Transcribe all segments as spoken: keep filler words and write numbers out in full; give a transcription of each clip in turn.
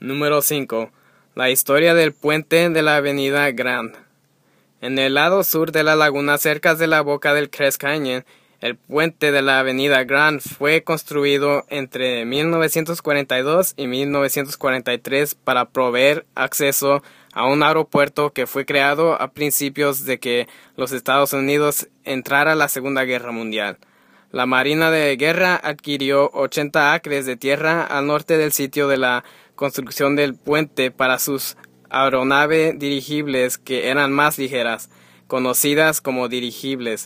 Número cinco. La historia del puente de la avenida Grand. En el lado sur de la laguna, cerca de la boca del Crest Canyon, el puente de la avenida Grand fue construido entre mil novecientos cuarenta y dos y mil novecientos cuarenta y tres para proveer acceso a un aeropuerto que fue creado a principios de que los Estados Unidos entrara a la Segunda Guerra Mundial. La Marina de Guerra adquirió ochenta acres de tierra al norte del sitio de la construcción del puente para sus aeronaves dirigibles que eran más ligeras, conocidas como dirigibles.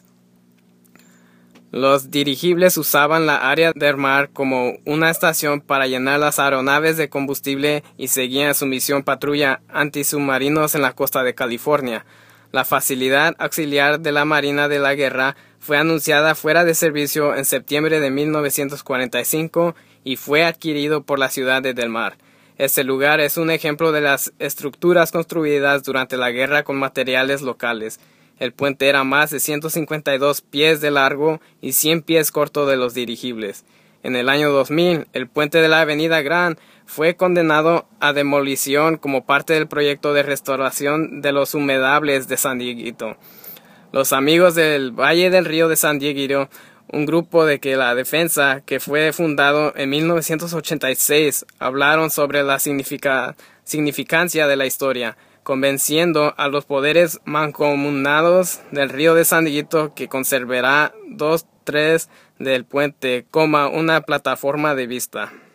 Los dirigibles usaban la área del mar como una estación para llenar las aeronaves de combustible y seguían su misión patrulla antisubmarinos en la costa de California. La facilidad auxiliar de la Marina de la Guerra fue anunciada fuera de servicio en septiembre de mil novecientos cuarenta y cinco y fue adquirido por la ciudad de Del Mar. Este lugar es un ejemplo de las estructuras construidas durante la guerra con materiales locales. El puente era más de ciento cincuenta y dos pies de largo y cien pies corto de los dirigibles. En el año dos mil, el puente de la avenida Grand fue condenado a demolición como parte del proyecto de restauración de los humedales de San Dieguito. Los amigos del Valle del Río de San Dieguito, un grupo de que la defensa que fue fundado en mil novecientos ochenta y seis, hablaron sobre la significa, significancia de la historia, convenciendo a los poderes mancomunados del Río de San Dieguito que conservará dos tres del puente como una plataforma de vista.